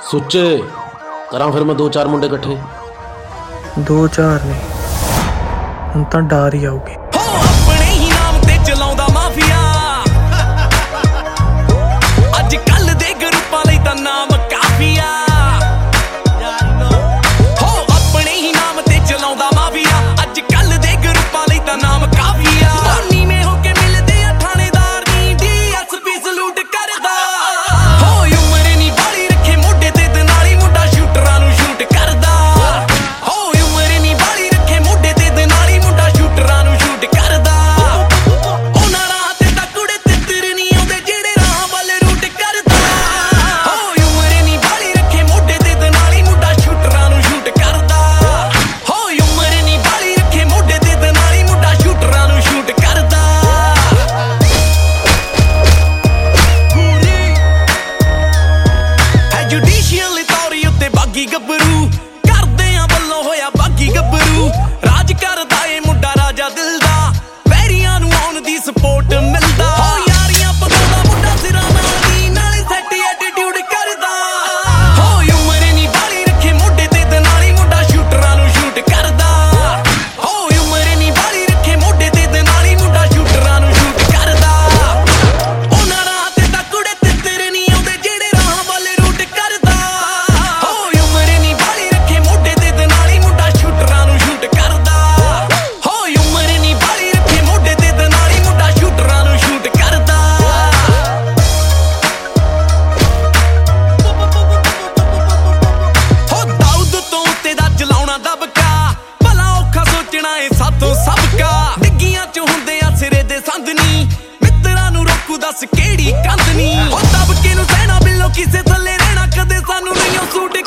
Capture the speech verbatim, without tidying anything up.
ਸੁੱਚੇ ਕਰਾਂ ਫਿਰ ਮੈਂ ਦੋ ਚਾਰ ਮੁੰਡੇ ਇਕੱਠੇ। ਦੋ ਚਾਰ ਨਹੀਂ, ਹੁਣ ਤਾਂ ਡਾਰ ਹੀ ਆਉਗੀ। ਆਪਣੇ ਹੀ ਨਾਮ ਤੇ ਚਲਾਉਂਦਾ ਮਾਫੀਆ, ਅੱਜ ਕੱਲ ਦੇ ਗਰੁੱਪਾਂ ਲਈ ਤਾਂ ਨਾਮ ਕਾਫੀਆ। ਹੋ ਆਪਣੇ ਹੀ ਨਾਮ ਤੇ ਚਲਾਉਂਦਾ ਮਾਫੀਆ, ਅੱਜ ਕੱਲ ਦੇ ਗਰੁੱਪਾਂ ਲਈ ਤਾਂ ਨਾਮ ਕਾਫੀਆ। ਨੀਵੇਂ ਹੋ ਕੇ ਮਿਲਦੇ ਆ ਥਾਣੇਦਾਰ ਨੀ ਡੀਐਸਪੀ ਸਲੂਟ ਕਰਦਾ। ਹੋ ਉਮਰ ਨੀ ਬਾਲੀ ਰੱਖੇ ਮੋਢੇ ਤੇ ਤੇ ਨਾਲ ਹੀ ਮੁੰਡਾ ਸ਼ੂਟਰਾਂ ਨੂੰ ਸ਼ੂਟ ਕਰਦਾ। ਹੋ ਉਮਰ ਨੀ ਬਾਲੀ ਰੱਖੇ ਮੋਢੇ ਤੇ ਤੇ ਨਾਲ ਹੀ ਮੁੰਡਾ ਸ਼ੂਟਰਾਂ ਨੂੰ ਸ਼ੂਟ ਕਰਦਾ। ਉਹਨਾਂ ਰਾਹ ਤੇ ਤਾਂ ਕੁੜੇ ਤਿੱਤਰ ਨੀ ਆਉਂਦੇ ਜਿਹੜੇ ਰਾਹ ਵੱਲ ਰੂਟ ਕਰਦਾ। ਹੋ ਉਮਰ ਨੀ ਬਾਲੀ ਰੱਖੇ ਮੋਢੇ ਤੇ ਤੇ ਨਾਲ ਹੀ ਮੁੰਡਾ ਸ਼ੂਟਰਾਂ ਨੂੰ ਸ਼ੂਟ ਕਰਦਾ। ਹੋ ਉਮਰ ਨੀ ਬਾਲੀ ਰੱਖੇ ਮੋਢੇ ਤੇ ਤੇ ਨਾਲ ਹੀ ਮੁੰਡਾ ਸ਼ੂਟਰਾਂ ਨੂੰ ਸ਼ੂਟ ਕਰਦਾ। ਹੈ ਜੁਡੀਸ਼ੀਅਲ ਅਥਾਰਟੀ ਉੱਤੇ ਬਾਗੀ ਗੱਭਰੂ, ਕਰਦਿਆਂ ਵੱਲੋਂ ਹੋਇਆ ਬਾਗੀ ਗੱਭਰੂ। ਰਾਜ ਕਰਦਾ ਏ ਮੁੰਡਾ ਰਾਜਾ ਦਿਲ ਦਾ, ਵੈਰੀਆਂ ਨੂੰ ਆਉਣ ਦੀ ਸਪੋਰਟ ਮਿਲਦਾ। ਹੋ ਯਾਰੀਆਂ ਪਕਾਉਂਦਾ ਮੁੰਡਾ ਸਿਰਾਂ ਨਾਲ ਦੀ, ਨਾਲੇ ਸੈੱਟ ਐਟੀਟਿਊਡ ਕਰਦਾ। ਹੋ ਉਮਰ ਨੀ ਬਾਲੀ ਰੱਖੇ ਮੋਢੇ ਤੇ ਤੇ ਨਾਲ ਹੀ ਮੁੰਡਾ ਸ਼ੂਟਰਾਂ ਨੂੰ ਸ਼ੂਟ ਕਰਦਾ। ਹੋ ਉਮਰ ਨੀ ਬਾਲੀ ਰੱਖੇ ਮੋਢੇ ਤੇ ਤੇ ਨਾਲ ਹੀ ਮੁੰਡਾ ਸ਼ੂਟਰਾਂ ਨੂੰ ਸ਼ੂਟ ਕਰਦਾ। ਉਹਨਾਂ ਰਾਹ ਤੇ ਤਾਂ ਕੁੜੇ ਤਿੱਤਰ ਨੀ ਆਉਂਦੇ ਜਿਹੜੇ ਰਾਹ ਵੱਲ ਰੂਟ ਕਰਦਾ। ਹੋ ਉਮਰ ਨੀ ਬਾਲੀ ਰੱਖੇ ਮੋਢੇ ਤੇ ਤੇ ਨਾਲ ਹੀ ਮੁੰਡਾ ਸ਼ੂਟਰਾਂ ਨੂੰ ਸ਼ੂਟ ਕਰਦਾ। ਹੋ ਉਮਰ ਨੀ ਬਾਲੀ ਰੱਖੇ ਮੋਢੇ ਤੇ ਤੇ ਨਾਲ ਹੀ ਮੁੰਡਾ ਸ਼ੂਟਰਾਂ ਨੂੰ ਸ਼ੂਟ ਕਰਦਾ। ਹੋ ਦਾਊਦ ਤੋਂ ਉੱਤੇ ਦਾ ਚਲਾਉਣਾ ਦਬਕਾ, ਭਲਾ ਔਖਾ ਸੋਚਣਾ ਏ ਸਾਥੋਂ ਸਬਕਾ। ਡਿੱਗੀਆਂ ਚ ਹੁੰਦੇ ਆ ਸਿਰੇ ਦੇ ਸੰਦਨੀ, ਮਿੱਤਰਾਂ ਨੂੰ ਰੋਕੂ ਦੱਸ ਕਿਹੜੀ ਕੰਧ ਨੀ। ਹੋ ਦਬਕੇ ਨੂੰ ਸਹਿਣਾ ਬਿੱਲੋ ਕਿਸੇ ਥੱਲੇ ਰਹਿਣਾ, ਕਦੇ ਸਾਨੂੰ ਨਹੀਂ ਸੂਟ